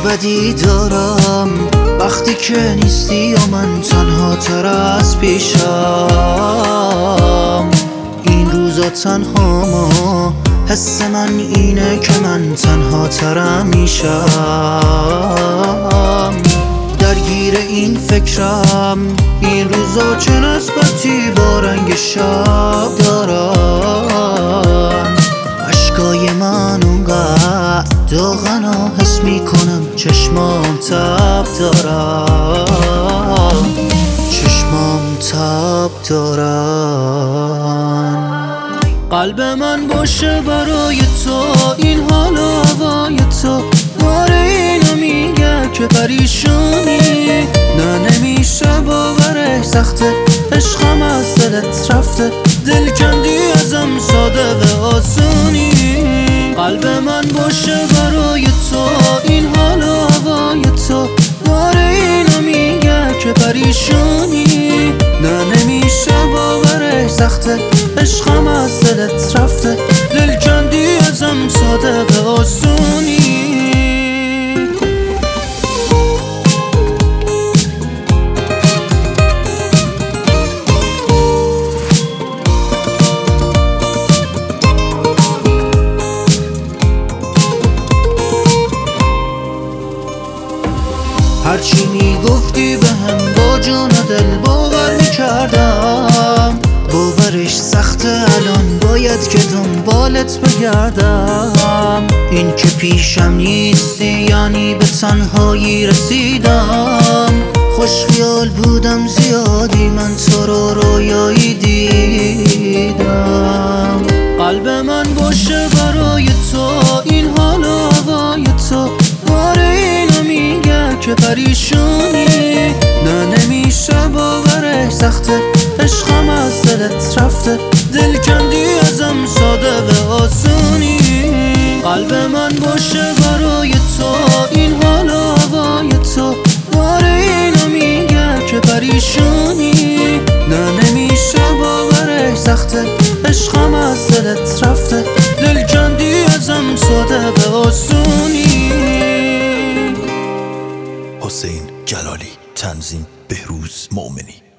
بدی دارم وقتی که نیستی و من تنها تر از پیشم. این روزا تنها حس من اینه که من تنها ترم میشم. درگیر این فکرم این روزا چه نسبتی با رنگ شب دارن. اشکای من اونقدر داغن و حس میکنم چشمام تب دارن. چشمام تب دارن. قلب من باشه برای تو این حال و هوای تو. داره اینو میگه که پریشونی نه نمیشه باورش سخته. عشقم از دلت رفته دل کندی ازم ساده به آسونی. قلب من باشه برای تو این حال و هوای تو. داره اینو میگه که پریشونی نه نمیشه باورش سخته. عشقم از دلت رفته دل کندی ازم ساده به آسونی. هرچی میگفتی به هم با جون و دل باور میکردم. باورش سخته الان باید که دنبالت بگردم. این که پیشم نیستی یعنی به تنهایی رسیدم. خوش خیال بودم زیادی من تو رو رویایی دیدم. قلب من باشه برای تو این حال و هوای تو. داره اینو میگه که پریشونی نه نمیشه باورش سخته. عشقم از دلت رفته دل کندی ازم ساده به آسونی. قلب من باشه برای تو این حال و هوای تو. داره اینو میگه که پریشونی نه نمیشه باورش سخته. عشقم از دلت رفته دل کندی ازم ساده به آسونی. حسین جلالی، تنظیم بهروز مومنی.